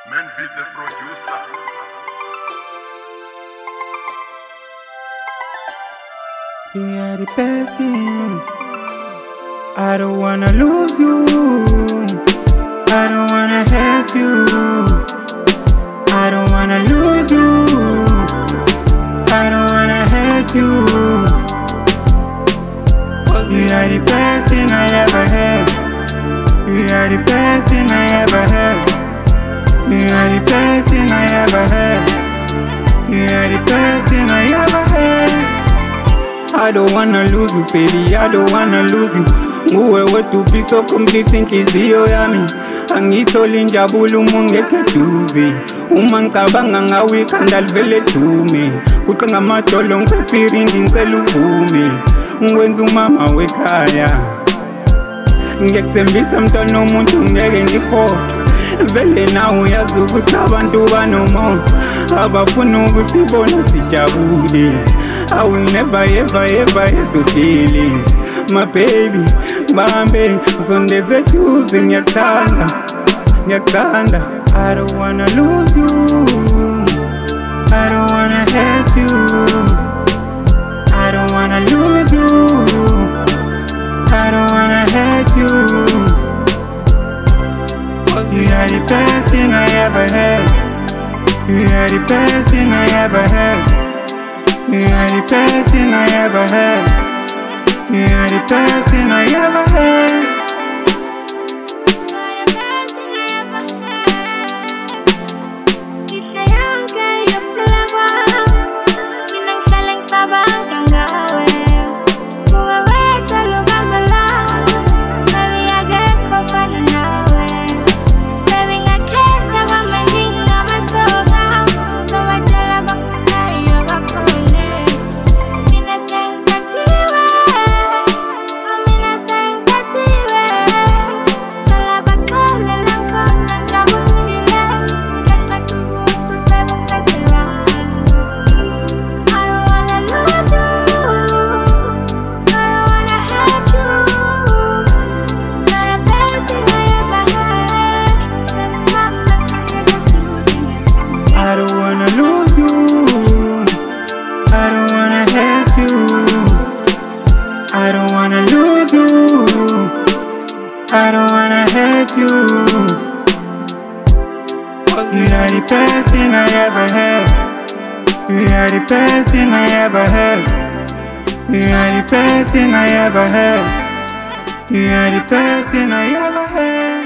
Menvi the producer. You are the best thing. I don't wanna lose you. I don't wanna hurt you. I don't wanna lose you. I don't wanna hurt you. You are the best thing I ever had. You are the best thing I ever had. You are the best thing I ever had. You are the best thing I ever had. I don't wanna lose you, baby, I don't wanna lose you. Nguwe wethu be so complete inhliziyo yami. Angitholi injabulo uma ungekho eduze. Uma ngicabanga ngawe ikhanda livele dume. Kuqinga amadolo ngiphethe iringi ngicela uvume. Ngikwenza umama wekhaya. Ngiyekuthembisa mntwana womuntu ngeke ngikhohlwe. Vele nawe uyazi ukuthi abantu banomoya abafuna ukusibona sijabule. I will never ever ever hurt your feelings, my baby. Bambe usondeze eduze, ngiyakuthanda, ngiyakuthanda. I don't wanna lose you. I don't wanna hurt you. I don't wanna lose you. I don't wanna hurt you. You are the best thing I ever had. You are the best thing I ever had. You are the best thing I ever had. You are the best thing I ever had. I don't wanna lose you. I don't wanna hurt you. I don't wanna lose you. I don't wanna hurt you. You are the best thing I ever had. You are the best thing I ever had. You are the best thing I ever had. You are the best thing I ever had.